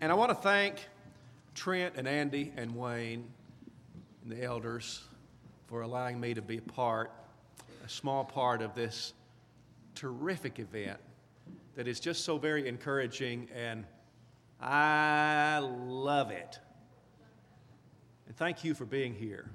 And I want to thank Trent and Andy and Wayne and the elders for allowing me to be a small part of this terrific event that is just so very encouraging, and I love it. And thank you for being here.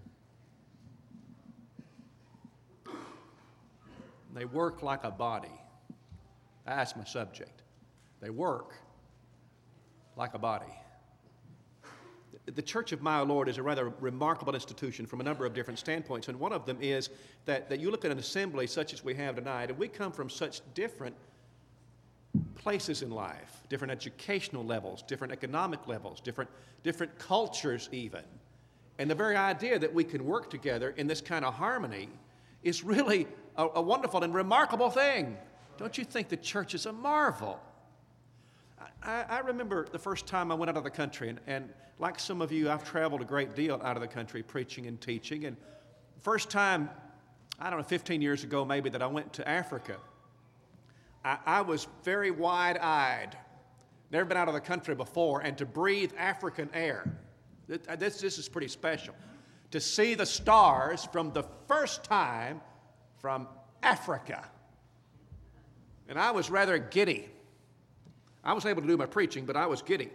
They work like a body. That's my subject. They work like a body. The Church of My Lord is a rather remarkable institution from a number of different standpoints, and one of them is that you look at an assembly such as we have tonight, and we come from such different places in life, different educational levels, different economic levels, different cultures even. And the very idea that we can work together in this kind of harmony is really a wonderful and remarkable thing. Don't you think the church is a marvel? I remember the first time I went out of the country, and like some of you, I've traveled a great deal out of the country preaching and teaching. And the first time, 15 years ago maybe, that I went to Africa, I was very wide-eyed. Never been out of the country before, and to breathe African air, this is pretty special. To see the stars from the first time from Africa. And I was rather giddy. I was able to do my preaching, but I was giddy.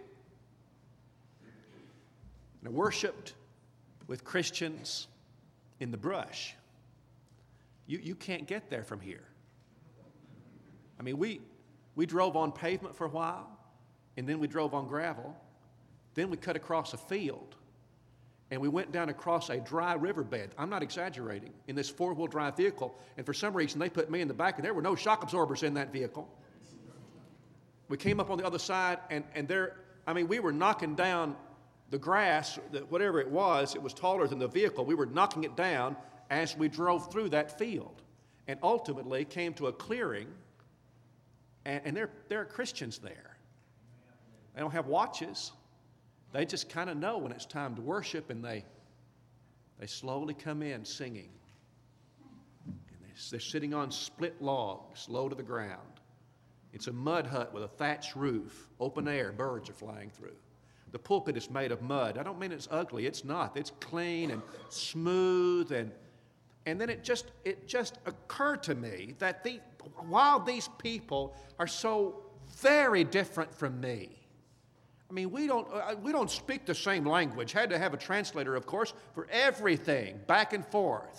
And I worshiped with Christians in the brush. You can't get there from here. I mean, we drove on pavement for a while, and then we drove on gravel. Then we cut across a field, and we went down across a dry riverbed. I'm not exaggerating, in this four-wheel drive vehicle. And for some reason, they put me in the back, and there were no shock absorbers in that vehicle. We came up on the other side, and we were knocking down the grass, whatever it was taller than the vehicle. We were knocking it down as we drove through that field, and ultimately came to a clearing, and there are Christians there. They don't have watches. They just kind of know when it's time to worship, and they slowly come in singing. And they're sitting on split logs, low to the ground. It's a mud hut with a thatched roof, open air, birds are flying through. The pulpit is made of mud. I don't mean it's ugly, it's not. It's clean and smooth, and then it just occurred to me that while these people are so very different from me, I mean, we don't speak the same language. Had to have a translator, of course, for everything, back and forth.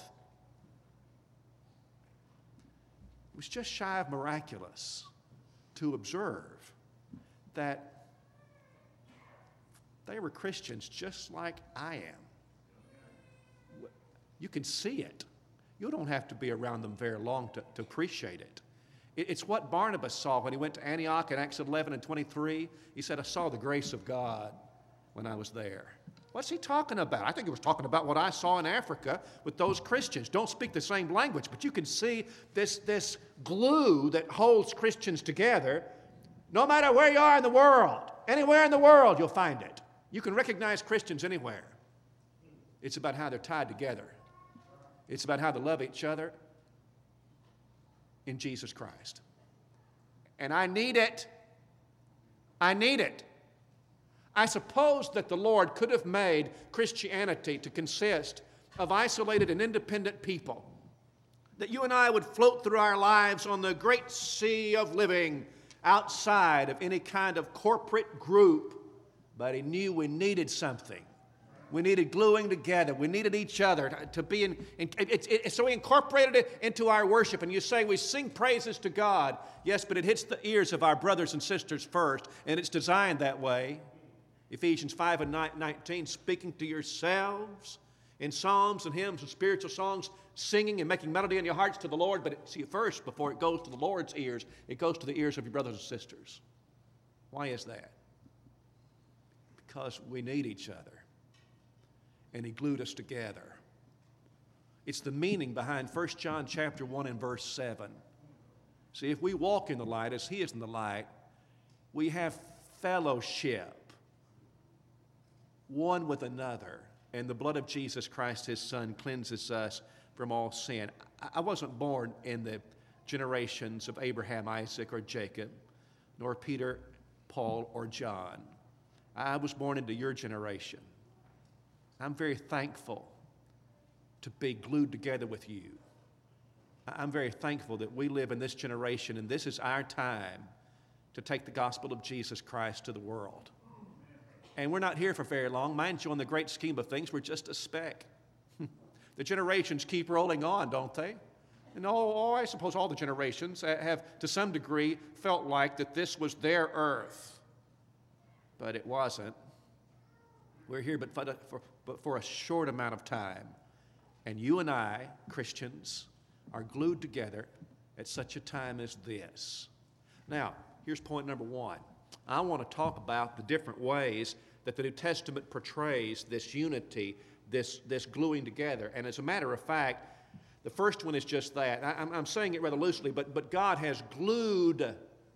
It was just shy of miraculous to observe that they were Christians just like I am. You can see it. You don't have to be around them very long to appreciate it. It's what Barnabas saw when he went to Antioch in Acts 11 and 23. He said, I saw the grace of God when I was there. What's he talking about? I think he was talking about what I saw in Africa with those Christians. Don't speak the same language, but you can see this glue that holds Christians together. No matter where you are in the world, anywhere in the world, you'll find it. You can recognize Christians anywhere. It's about how they're tied together. It's about how they love each other in Jesus Christ. And I need it. I need it. I suppose that the Lord could have made Christianity to consist of isolated and independent people, that you and I would float through our lives on the great sea of living outside of any kind of corporate group, but He knew we needed something. We needed gluing together. We needed each other to be in so we incorporated it into our worship. And you say we sing praises to God. Yes, but it hits the ears of our brothers and sisters first, and it's designed that way. Ephesians 5 and 19, speaking to yourselves in psalms and hymns and spiritual songs, singing and making melody in your hearts to the Lord. But first, before it goes to the Lord's ears, it goes to the ears of your brothers and sisters. Why is that? Because we need each other. And He glued us together. It's the meaning behind 1 John chapter 1 and verse 7. See, if we walk in the light as He is in the light, we have fellowship one with another, and the blood of Jesus Christ, His Son, cleanses us from all sin. I wasn't born in the generations of Abraham, Isaac, or Jacob, nor Peter, Paul, or John. I was born into your generation. I'm very thankful to be glued together with you. I'm very thankful that we live in this generation and this is our time to take the gospel of Jesus Christ to the world. And we're not here for very long. Mind you, in the great scheme of things, we're just a speck. The generations keep rolling on, don't they? And I suppose all the generations have, to some degree, felt like that this was their earth. But it wasn't. We're here but for a short amount of time. And you and I, Christians, are glued together at such a time as this. Now, here's point number one. I want to talk about the different ways that the New Testament portrays this unity, this gluing together. And as a matter of fact, the first one is just that. I'm saying it rather loosely, but God has glued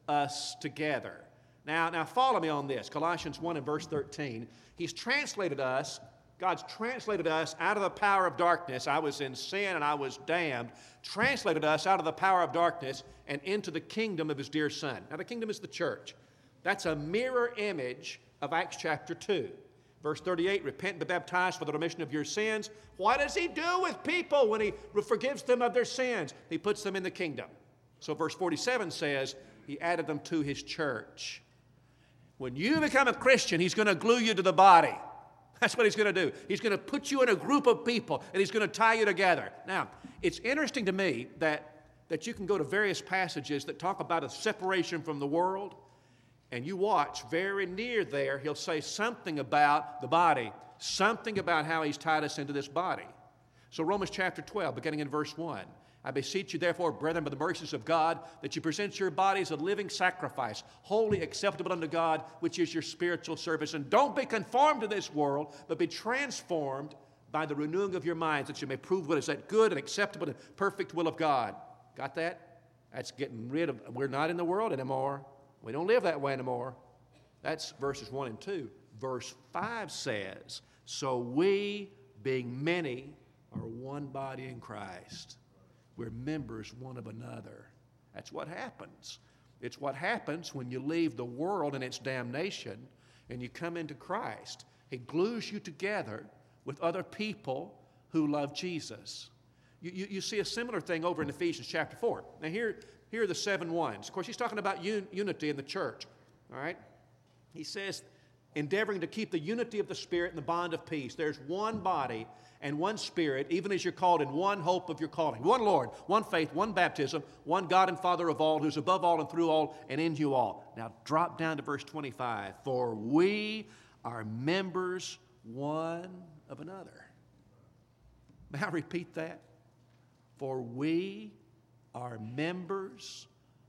us together. Now follow me on this. Colossians 1 and verse 13. He's translated us, God's translated us out of the power of darkness. I was in sin and I was damned. Translated us out of the power of darkness and into the kingdom of His dear Son. Now the kingdom is the church. That's a mirror image of Acts chapter 2. Verse 38, repent and be baptized for the remission of your sins. What does He do with people when He forgives them of their sins? He puts them in the kingdom. So verse 47 says, He added them to His church. When you become a Christian, He's going to glue you to the body. That's what He's going to do. He's going to put you in a group of people, and He's going to tie you together. Now, it's interesting to me that you can go to various passages that talk about a separation from the world, and you watch very near there, He'll say something about the body, something about how He's tied us into this body. So Romans chapter 12, beginning in verse 1. I beseech you, therefore, brethren, by the mercies of God, that you present your bodies a living sacrifice, wholly acceptable unto God, which is your spiritual service. And don't be conformed to this world, but be transformed by the renewing of your minds, that you may prove what is that good and acceptable and perfect will of God. Got that? That's getting rid of, we're not in the world anymore. We don't live that way anymore. That's verses 1 and 2. Verse 5 says, so we, being many, are one body in Christ. We're members one of another. That's what happens. It's what happens when you leave the world and its damnation and you come into Christ. He glues you together with other people who love Jesus. You see a similar thing over in Ephesians chapter 4. Now here are the 7 ones. Of course, he's talking about unity in the church. All right? He says, endeavoring to keep the unity of the Spirit and the bond of peace. There's one body and one Spirit, even as you're called in one hope of your calling. One Lord, one faith, one baptism, one God and Father of all, who's above all and through all and in you all. Now drop down to verse 25. For we are members one of another. May I repeat that? For we are members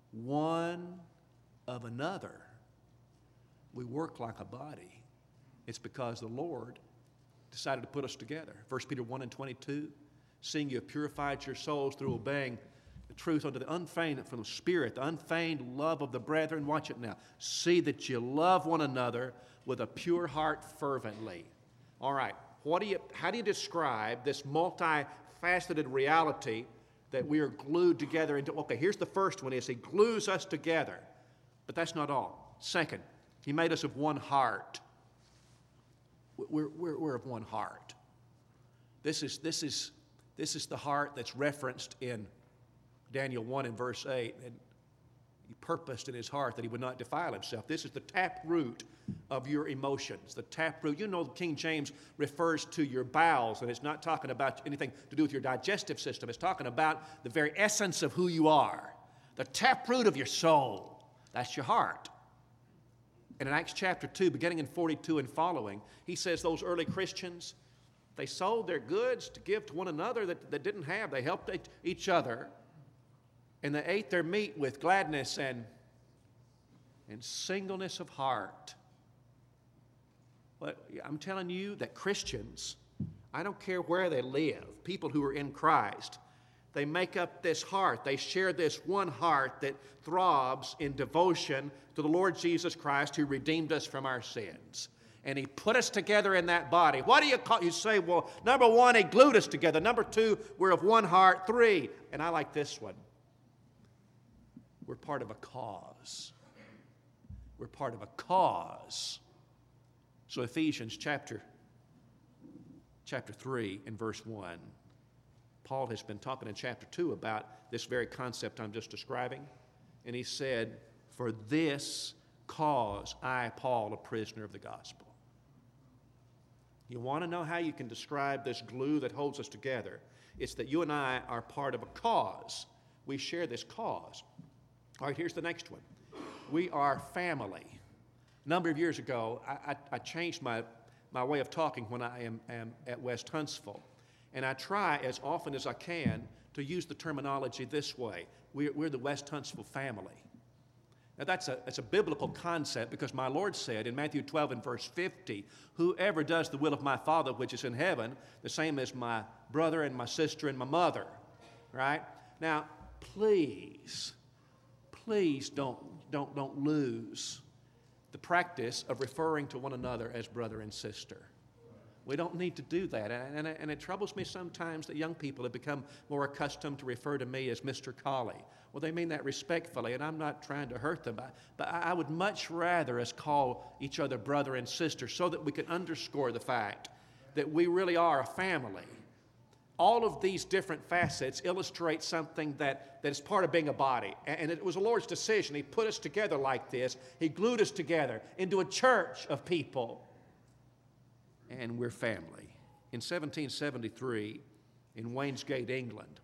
one of another. We work like a body. It's because the Lord decided to put us together. 1 Peter 1 and 22, seeing you have purified your souls through obeying the truth unto the unfeigned from the Spirit, the unfeigned love of the brethren. Watch it now. See that you love one another with a pure heart fervently. All right, how do you describe this multifaceted reality that we are glued together into? Okay, here's the first one is He glues us together. But that's not all. Second, He made us of one heart. We're of one heart. This is the heart that's referenced in Daniel 1 and verse 8. And He purposed in His heart that He would not defile Himself. This is the taproot of your emotions. The taproot. You know, King James refers to your bowels, and it's not talking about anything to do with your digestive system. It's talking about the very essence of who you are. The taproot of your soul. That's your heart. And in Acts chapter 2, beginning in 42 and following, he says those early Christians, they sold their goods to give to one another that didn't have. They helped each other. And they ate their meat with gladness and singleness of heart. But I'm telling you that Christians, I don't care where they live, people who are in Christ, they make up this heart. They share this one heart that throbs in devotion to the Lord Jesus Christ who redeemed us from our sins. And He put us together in that body. What do you call? You say, well, number one, He glued us together. Number two, we're of one heart. 3, and I like this one. We're part of a cause. We're part of a cause. So Ephesians chapter 3 and verse 1. Paul has been talking in chapter 2 about this very concept I'm just describing. And he said, "For this cause I, Paul, a prisoner of the gospel." You want to know how you can describe this glue that holds us together? It's that you and I are part of a cause. We share this cause. All right, here's the next one. We are family. A number of years ago, I changed my way of talking when I am at West Huntsville. And I try as often as I can to use the terminology this way. We're the West Huntsville family. Now that's a biblical concept because my Lord said in Matthew 12 and verse 50, "Whoever does the will of my Father which is in heaven, the same as my brother and my sister and my mother." Right? Now, please don't lose the practice of referring to one another as brother and sister. We don't need to do that. And it troubles me sometimes that young people have become more accustomed to refer to me as Mr. Colley. Well, they mean that respectfully, and I'm not trying to hurt them. But I would much rather us call each other brother and sister so that we can underscore the fact that we really are a family. All of these different facets illustrate something that is part of being a body. And it was the Lord's decision. He put us together like this. He glued us together into a church of people. And we're family. In 1773, in Wainsgate, England,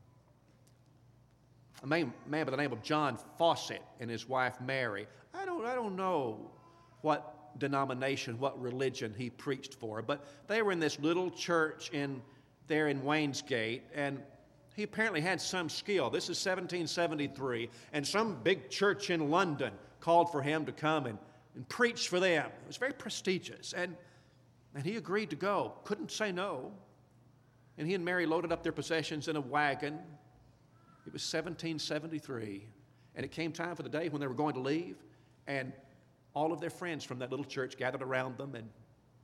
a man by the name of John Fawcett and his wife Mary, I don't know what denomination, what religion he preached for, but they were in this little church there in Wainsgate, and he apparently had some skill. This is 1773, and some big church in London called for him to come and preach for them. It was very prestigious, and he agreed to go, couldn't say no. And he and Mary loaded up their possessions in a wagon. It was 1773, and it came time for the day when they were going to leave, and all of their friends from that little church gathered around them and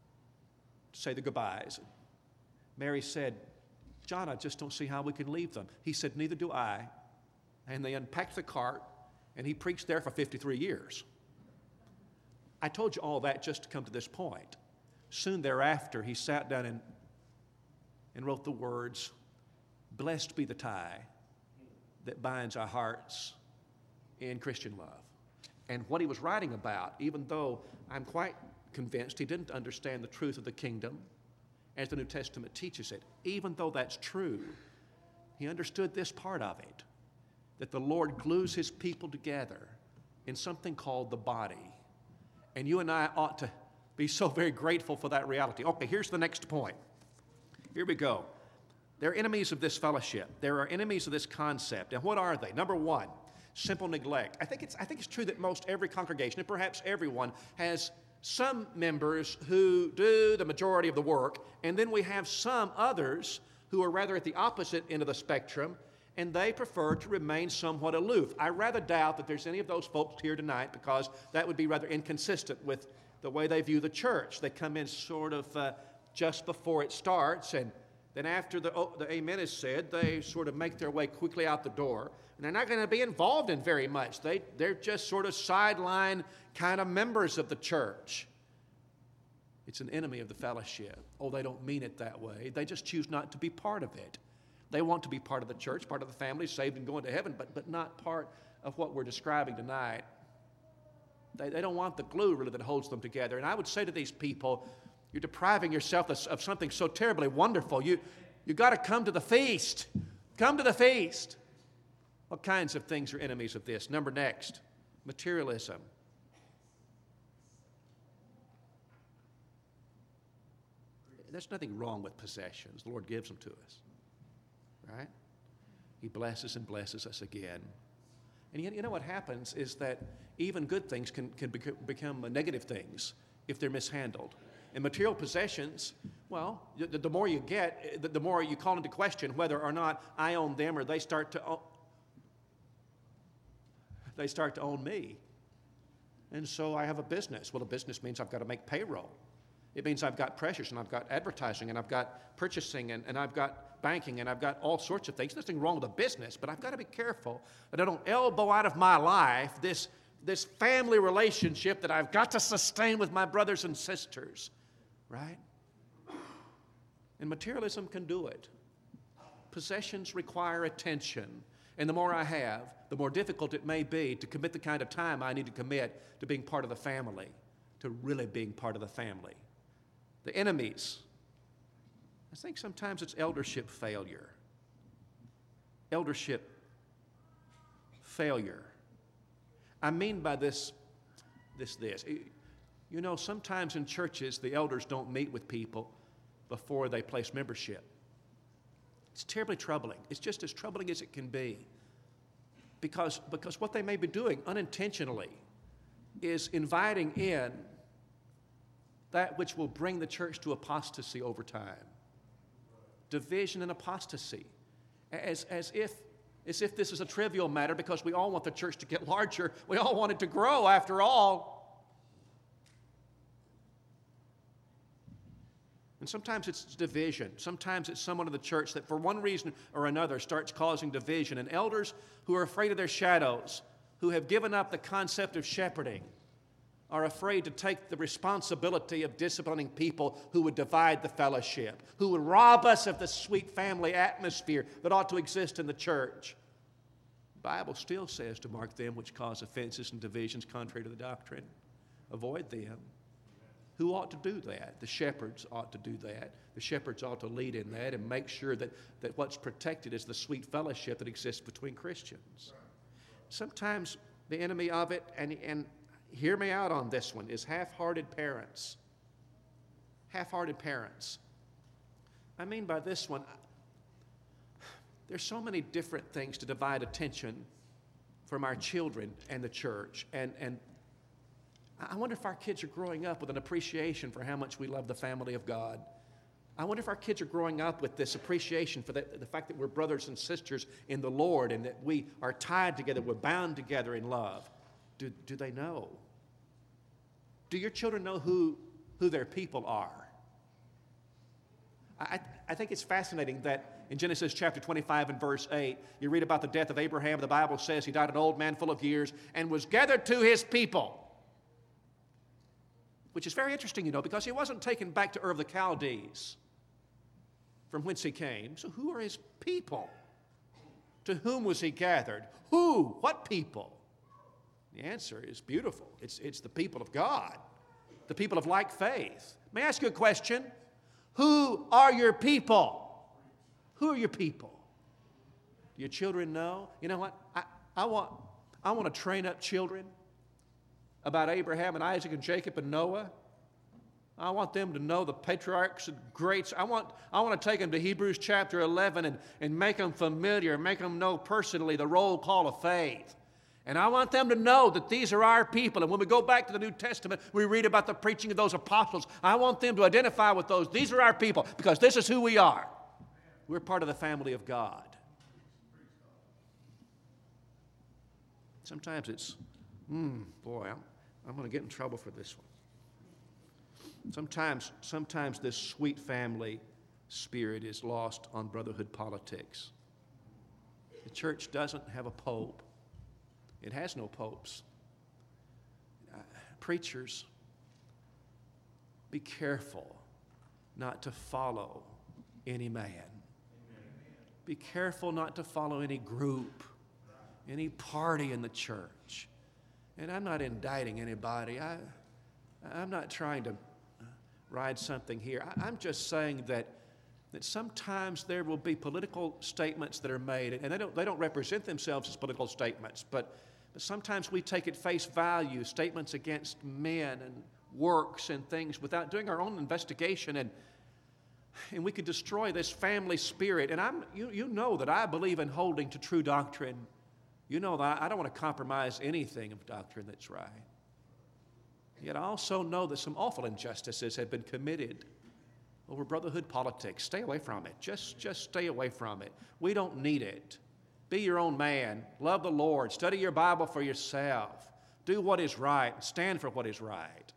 to say their goodbyes. Mary said, "John, I just don't see how we can leave them." He said, "Neither do I." And they unpacked the cart, and he preached there for 53 years. I told you all that just to come to this point. Soon thereafter, he sat down and wrote the words, "Blessed be the tie that binds our hearts in Christian love." And what he was writing about, even though I'm quite convinced he didn't understand the truth of the kingdom as the New Testament teaches it, even though that's true, he understood this part of it, that the Lord glues his people together in something called the body. And you and I ought to be so very grateful for that reality. Okay, here's the next point. Here we go. They're enemies of this fellowship. There are enemies of this concept. And what are they? Number one, simple neglect. I think it's true that most every congregation, and perhaps everyone, has some members who do the majority of the work, and then we have some others who are rather at the opposite end of the spectrum, and they prefer to remain somewhat aloof. I rather doubt that there's any of those folks here tonight because that would be rather inconsistent with the way they view the church. They come in sort of just before it starts, and then after the amen is said, they sort of make their way quickly out the door. And they're not going to be involved in very much. They're just sort of sideline kind of members of the church. It's an enemy of the fellowship. Oh, they don't mean it that way. They just choose not to be part of it. They want to be part of the church, part of the family, saved and going to heaven, but not part of what we're describing tonight. They don't want the glue really that holds them together. And I would say to these people, you're depriving yourself of something so terribly wonderful. You got to come to the feast. Come to the feast. What kinds of things are enemies of this? Number next, materialism. There's nothing wrong with possessions. The Lord gives them to us, right? He blesses and blesses us again. And you know what happens is that even good things can become negative things if they're mishandled. And material possessions, well, the more you get, the more you call into question whether or not I own them or they start to own me. And so I have a business. Well, a business means I've got to make payroll. It means I've got pressures, and I've got advertising, and I've got purchasing, and I've got banking, and I've got all sorts of things. There's nothing wrong with a business, but I've got to be careful that I don't elbow out of my life this this family relationship that I've got to sustain with my brothers and sisters, right? And materialism can do it. Possessions require attention. And the more I have, the more difficult it may be to commit the kind of time I need to commit to being part of the family, to really being part of the family. The enemies, I think sometimes it's eldership failure. Eldership failure. I mean by this. You know, sometimes in churches, the elders don't meet with people before they place membership. It's terribly troubling. It's just as troubling as it can be. Because what they may be doing unintentionally is inviting in that which will bring the church to apostasy over time. Division and apostasy. As if this is a trivial matter because we all want the church to get larger. We all want it to grow after all. And sometimes it's division. Sometimes it's someone in the church that for one reason or another starts causing division. And elders who are afraid of their shadows, who have given up the concept of shepherding, are afraid to take the responsibility of disciplining people who would divide the fellowship, who would rob us of the sweet family atmosphere that ought to exist in the church. The Bible still says to mark them which cause offenses and divisions contrary to the doctrine. Avoid them. Who ought to do that? The shepherds ought to do that. The shepherds ought to lead in that and make sure that what's protected is the sweet fellowship that exists between Christians. Sometimes the enemy of it, and hear me out on this one, is half-hearted parents. Half-hearted parents. I mean by this one, there's so many different things to divide attention from our children and the church. And I wonder if our kids are growing up with an appreciation for how much we love the family of God. I wonder if our kids are growing up with this appreciation for the fact that we're brothers and sisters in the Lord and that we are tied together, we're bound together in love. Do they know? Do your children know who their people are? I think it's fascinating that in Genesis chapter 25 and verse 8, you read about the death of Abraham. The Bible says he died an old man full of years and was gathered to his people. Which is very interesting, you know, because he wasn't taken back to Ur of the Chaldees, from whence he came. So who are his people? To whom was he gathered? Who? What people? The answer is beautiful. It's the people of God, the people of like faith. May I ask you a question? Who are your people? Who are your people? Do your children know? You know what? I want to train up children about Abraham and Isaac and Jacob and Noah. I want them to know the patriarchs and greats. I want to take them to Hebrews chapter 11 and make them familiar, make them know personally the roll call of faith. And I want them to know that these are our people. And when we go back to the New Testament, we read about the preaching of those apostles. I want them to identify with those. These are our people because this is who we are. We're part of the family of God. Sometimes it's, boy, I'm going to get in trouble for this one. Sometimes this sweet family spirit is lost on brotherhood politics. The church doesn't have a pope. It has no popes. Preachers, be careful not to follow any man. Be careful not to follow any group, any party in the church. And I'm not indicting anybody. I'm not trying to ride something here. I'm just saying that sometimes there will be political statements that are made, and they don't represent themselves as political statements, but sometimes we take at face value statements against men and works and things without doing our own investigation, and we could destroy this family spirit. And you know that I believe in holding to true doctrine. You know that I don't want to compromise anything of doctrine that's right. Yet I also know that some awful injustices have been committed over brotherhood politics. Stay away from it. Just stay away from it. We don't need it. Be your own man. Love the Lord. Study your Bible for yourself. Do what is right. Stand for what is right.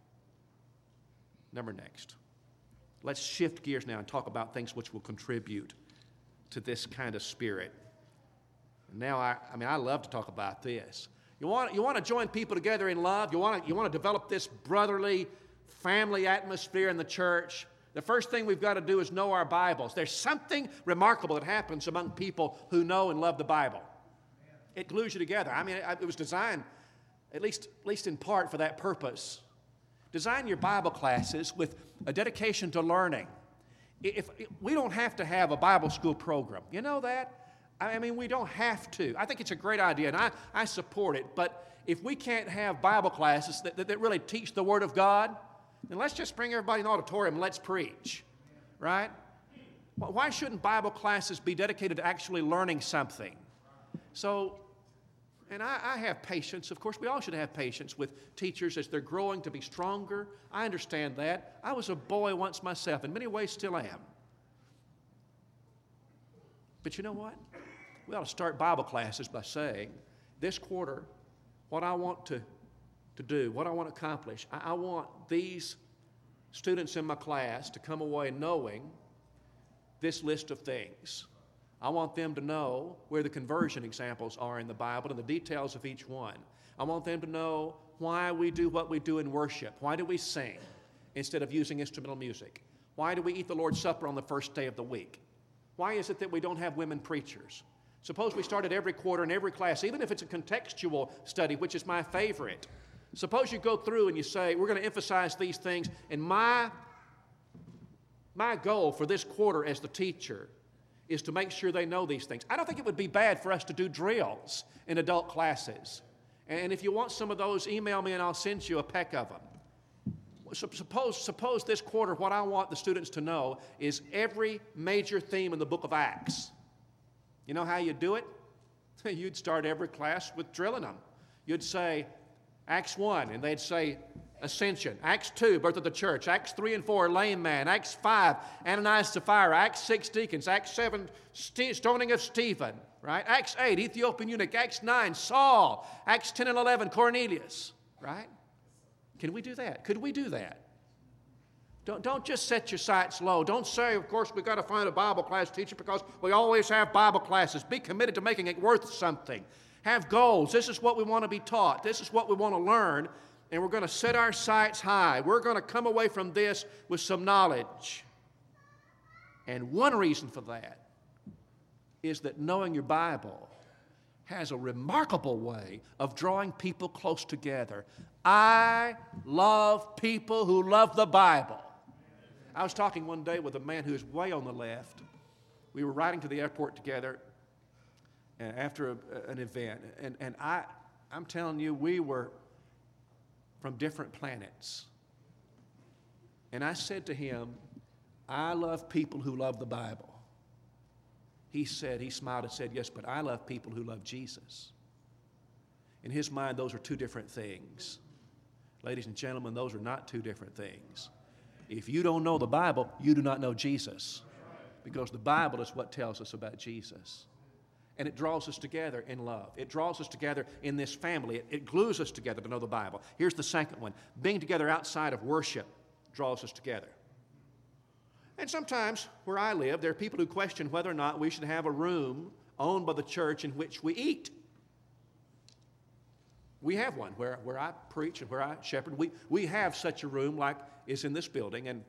Next. Let's shift gears now and talk about things which will contribute to this kind of spirit. Now, I love to talk about this. You want to join people together in love. You want to develop this brotherly family atmosphere in the church. The first thing we've got to do is know our Bibles. There's something remarkable that happens among people who know and love the Bible. It glues you together. I mean, it was designed, at least in part, for that purpose. Design your Bible classes with a dedication to learning. If we don't have to have a Bible school program. You know that? I mean, we don't have to. I think it's a great idea, and I support it. But if we can't have Bible classes that really teach the Word of God, then let's just bring everybody in the auditorium and let's preach, right? Why shouldn't Bible classes be dedicated to actually learning something? So, and I have patience. Of course, we all should have patience with teachers as they're growing to be stronger. I understand that. I was a boy once myself. In many ways, still am. But you know what? We ought to start Bible classes by saying, this quarter, what I want to do, what I want to accomplish, I want these students in my class to come away knowing this list of things. I want them to know where the conversion examples are in the Bible and the details of each one. I want them to know why we do what we do in worship. Why do we sing instead of using instrumental music? Why do we eat the Lord's Supper on the first day of the week? Why is it that we don't have women preachers? Suppose we started every quarter in every class, even if it's a contextual study, which is my favorite. Suppose you go through and you say, we're going to emphasize these things, and my goal for this quarter as the teacher is to make sure they know these things. I don't think it would be bad for us to do drills in adult classes. And if you want some of those, email me and I'll send you a peck of them. Suppose this quarter what I want the students to know is every major theme in the book of Acts. You know how you do it? You'd start every class with drilling them. You'd say Acts 1, and they'd say ascension. Acts 2, birth of the church. Acts 3 and 4, lame man. Acts 5, Ananias and Sapphira. Acts 6, deacons. Acts 7, stoning of Stephen. Right? Acts 8, Ethiopian eunuch. Acts 9, Saul. Acts 10 and 11, Cornelius. Right? Can we do that? Could we do that? Don't just set your sights low. Don't say, of course, we've got to find a Bible class teacher because we always have Bible classes. Be committed to making it worth something. Have goals. This is what we want to be taught. This is what we want to learn. And we're going to set our sights high. We're going to come away from this with some knowledge. And one reason for that is that knowing your Bible has a remarkable way of drawing people close together. I love people who love the Bible. I was talking one day with a man who is way on the left. We were riding to the airport together after an event. And I'm telling you, we were from different planets. And I said to him, I love people who love the Bible. He smiled and said, yes, but I love people who love Jesus. In his mind, those are two different things. Ladies and gentlemen, those are not two different things. If you don't know the Bible, you do not know Jesus. Because the Bible is what tells us about Jesus. And it draws us together in love. It draws us together in this family. It glues us together to know the Bible. Here's the second one. Being together outside of worship draws us together. And sometimes, where I live, there are people who question whether or not we should have a room owned by the church in which we eat. We have one where I preach and where I shepherd. We have such a room like is in this building. And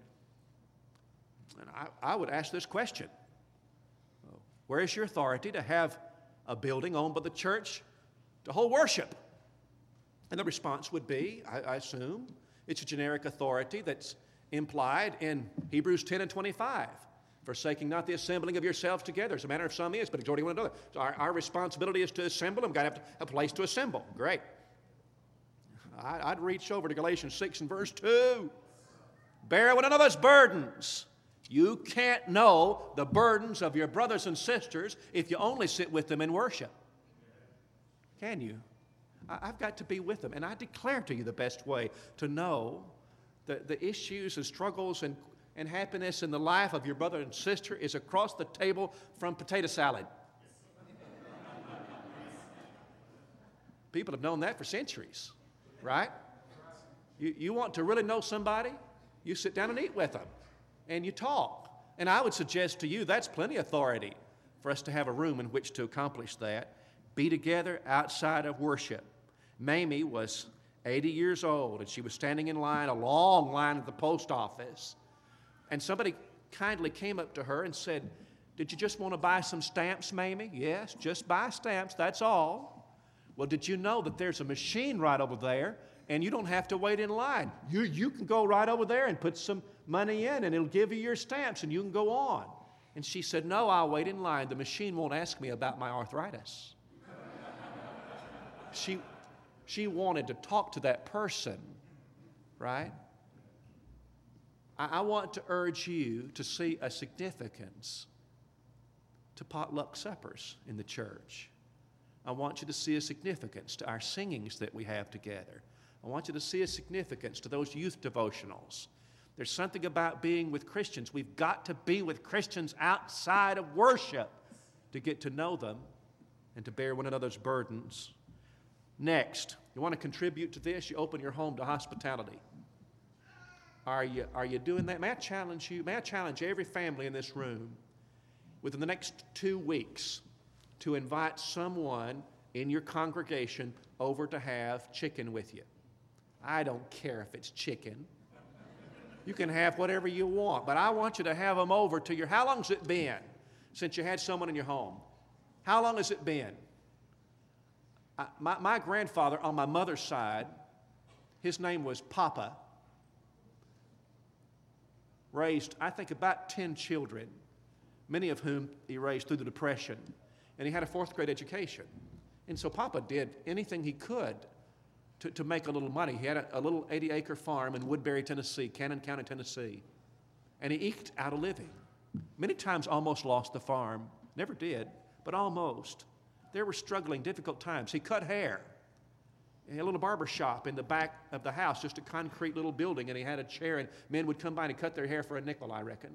I would ask this question. Where is your authority to have a building owned by the church to hold worship? And the response would be, I assume, it's a generic authority that's implied in Hebrews 10 and 25. Forsaking not the assembling of yourselves together, as a manner of some is, but exhorting one another. So our responsibility is to assemble, and we've got to have a place to assemble. Great. I'd reach over to Galatians 6 and verse 2. Bear one another's burdens. You can't know the burdens of your brothers and sisters if you only sit with them in worship. Can you? I've got to be with them. And I declare to you the best way to know the issues and struggles and happiness in the life of your brother and sister is across the table from potato salad. People have known that for centuries, right? You want to really know somebody? You sit down and eat with them, and you talk. And I would suggest to you that's plenty of authority for us to have a room in which to accomplish that. Be together outside of worship. Mamie was 80 years old, and she was standing in line, a long line at the post office, and somebody kindly came up to her and said, "Did you just want to buy some stamps, Mamie?" "Yes, just buy stamps, that's all." "Well, did you know that there's a machine right over there, and you don't have to wait in line? You can go right over there and put some money in, and it'll give you your stamps, and you can go on." And she said, "No, I'll wait in line. The machine won't ask me about my arthritis." She wanted to talk to that person, right? I want to urge you to see a significance to potluck suppers in the church. I want you to see a significance to our singings that we have together. I want you to see a significance to those youth devotionals. There's something about being with Christians. We've got to be with Christians outside of worship to get to know them and to bear one another's burdens. Next, you want to contribute to this? You open your home to hospitality. Are you doing that? May I challenge you? May I challenge every family in this room within the next 2 weeks to invite someone in your congregation over to have chicken with you? I don't care if it's chicken. You can have whatever you want, but I want you to have them over to your... How long has it been since you had someone in your home? How long has it been? My grandfather on my mother's side, his name was Papa, raised, I think, about 10 children, many of whom he raised through the Depression, and he had a 4th grade education. And so Papa did anything he could to make a little money. He had a little 80-acre farm in Woodbury, Tennessee, Cannon County, Tennessee, and he eked out a living. Many times almost lost the farm. Never did, but almost. There were struggling, difficult times. He cut hair. He had a little barber shop in the back of the house, just a concrete little building, and he had a chair, and men would come by and cut their hair for a nickel, I reckon.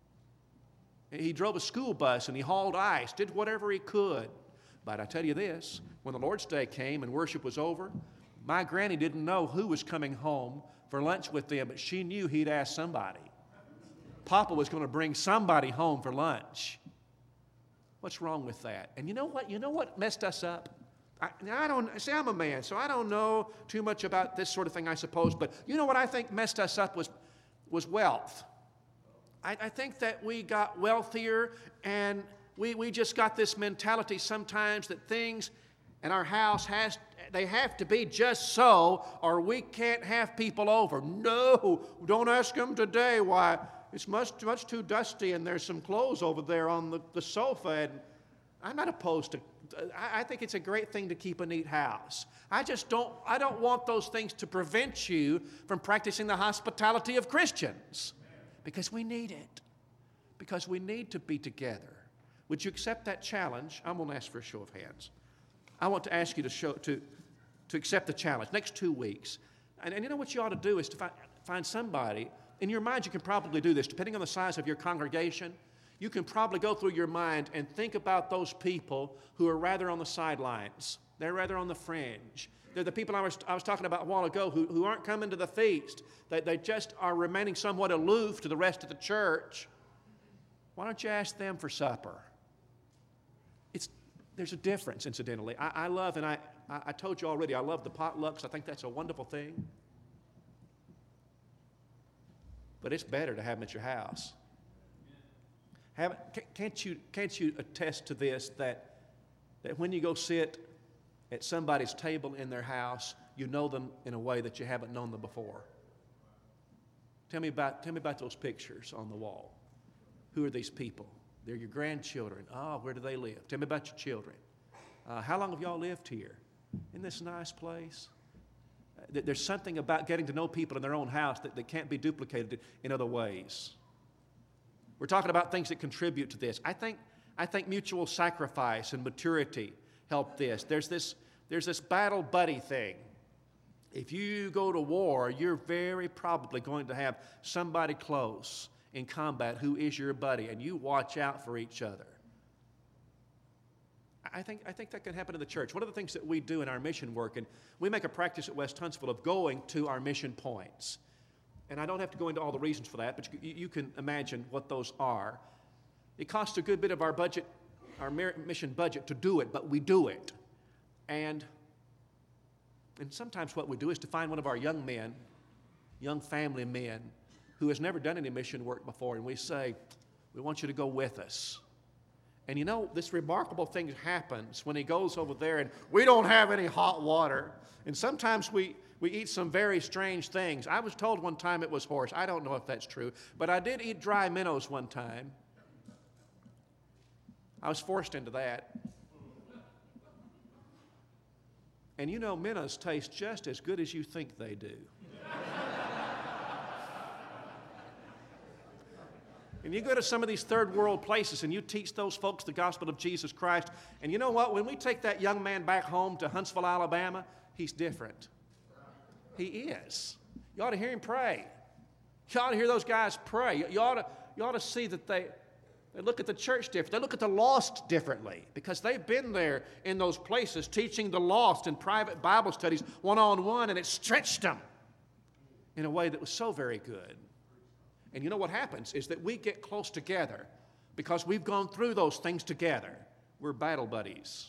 He drove a school bus, and he hauled ice, did whatever he could. But I tell you this, when the Lord's Day came and worship was over, my granny didn't know who was coming home for lunch with them, but she knew he'd ask somebody. Papa was going to bring somebody home for lunch. What's wrong with that? And you know what? You know what messed us up? I'm a man, so I don't know too much about this sort of thing, I suppose. But you know what I think messed us up was wealth. I think that we got wealthier, and we just got this mentality sometimes that things in our house they have to be just so, or we can't have people over. No, don't ask them today. Why? It's much too dusty, and there's some clothes over there on the sofa. And I'm not opposed to. I think it's a great thing to keep a neat house. I don't want those things to prevent you from practicing the hospitality of Christians, because we need it, because we need to be together. Would you accept that challenge? I'm going to ask for a show of hands. I want to ask you to accept the challenge. Next 2 weeks, and you know what you ought to do is to find somebody. In your mind, you can probably do this, depending on the size of your congregation. You can probably go through your mind and think about those people who are rather on the sidelines. They're rather on the fringe. They're the people I was talking about a while ago who aren't coming to the feast. They just are remaining somewhat aloof to the rest of the church. Why don't you ask them for supper? There's a difference, incidentally. I love, and I told you already, I love the potlucks. I think that's a wonderful thing. But it's better to have them at your house. Can't you attest to this, that when you go sit at somebody's table in their house, you know them in a way that you haven't known them before? Tell me about those pictures on the wall. Who are these people? They're your grandchildren. Where do they live? Tell me about your children. How long have y'all lived here? Isn't this a nice place? There's something about getting to know people in their own house that can't be duplicated in other ways. We're talking about things that contribute to this. I think mutual sacrifice and maturity help this. There's this battle buddy thing. If you go to war, you're very probably going to have somebody close in combat who is your buddy, and you watch out for each other. I think that can happen in the church. One of the things that we do in our mission work, and we make a practice at West Huntsville of going to our mission points. And I don't have to go into all the reasons for that, but you can imagine what those are. It costs a good bit of our budget, our mission budget, to do it, but we do it. And And sometimes what we do is to find one of our young men, young family men, who has never done any mission work before, and we say, we want you to go with us. And you know, this remarkable thing happens when he goes over there and we don't have any hot water. And sometimes we eat some very strange things. I was told one time it was horse. I don't know if that's true, but I did eat dry minnows one time. I was forced into that. And you know, minnows taste just as good as you think they do. And you go to some of these third world places and you teach those folks the gospel of Jesus Christ. And you know what? When we take that young man back home to Huntsville, Alabama, he's different. He is. You ought to hear him pray. You ought to hear those guys pray. You ought to see that they look at the church different. They look at the lost differently because they've been there in those places teaching the lost in private Bible studies one-on-one, and it stretched them in a way that was so very good. And you know what happens is that we get close together because we've gone through those things together. We're battle buddies.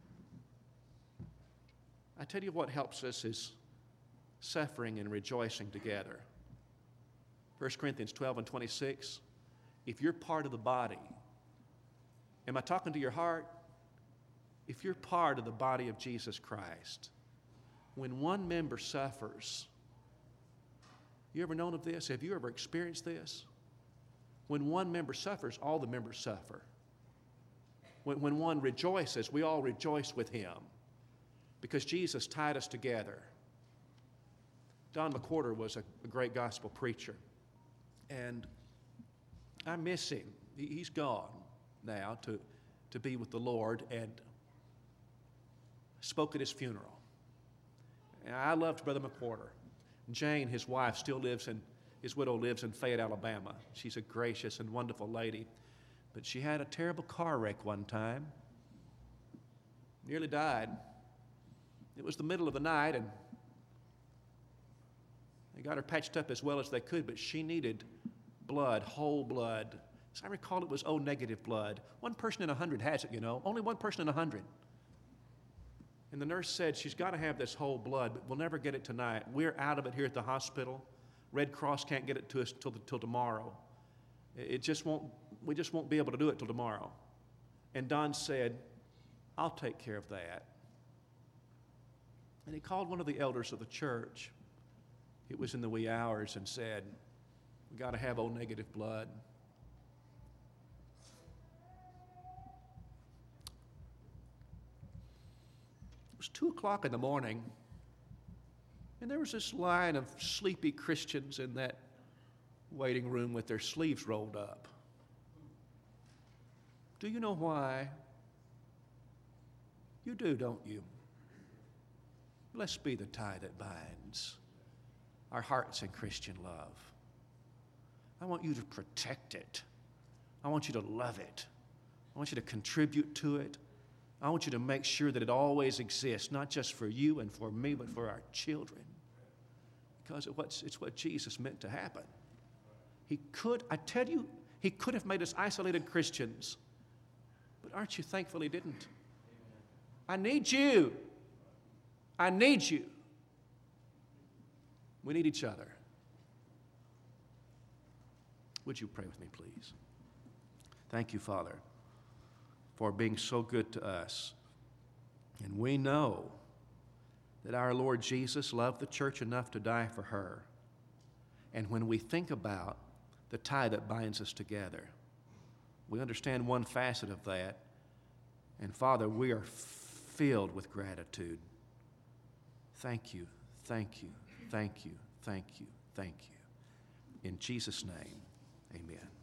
I tell you what helps us is suffering and rejoicing together. 1 Corinthians 12 and 26, if you're part of the body, am I talking to your heart? If you're part of the body of Jesus Christ, when one member suffers, you ever known of this? Have you ever experienced this? When one member suffers, all the members suffer. When one rejoices, we all rejoice with him because Jesus tied us together. Don McWhorter was a great gospel preacher, and I miss him. He's gone now to be with the Lord, and spoke at his funeral. And I loved Brother McWhorter. Jane, his wife, his widow lives in Fayette, Alabama. She's a gracious and wonderful lady. But she had a terrible car wreck one time. Nearly died. It was the middle of the night, and they got her patched up as well as they could, but she needed blood, whole blood. As I recall, it was O negative blood. One person in 100 has it, you know. Only one person in 100. And the nurse said, she's got to have this whole blood, but we'll never get it tonight. We're out of it here at the hospital. Red Cross can't get it to us till tomorrow. We just won't be able to do it till tomorrow. And Don said, I'll take care of that. And he called one of the elders of the church. It was in the wee hours, and said, we got to have O negative blood. It was 2 o'clock in the morning, and there was this line of sleepy Christians in that waiting room with their sleeves rolled up. Do you know why? You do, don't you? Blessed be the tie that binds our hearts in Christian love. I want you to protect it. I want you to love it. I want you to contribute to it. I want you to make sure that it always exists, not just for you and for me, but for our children. Because it's what Jesus meant to happen. He could have made us isolated Christians. But aren't you thankful he didn't? I need you. I need you. We need each other. Would you pray with me, please? Thank you, Father, for being so good to us. And we know that our Lord Jesus loved the church enough to die for her. And when we think about the tie that binds us together, we understand one facet of that. And Father, we are filled with gratitude. Thank you, thank you, thank you, thank you, thank you. In Jesus' name, amen.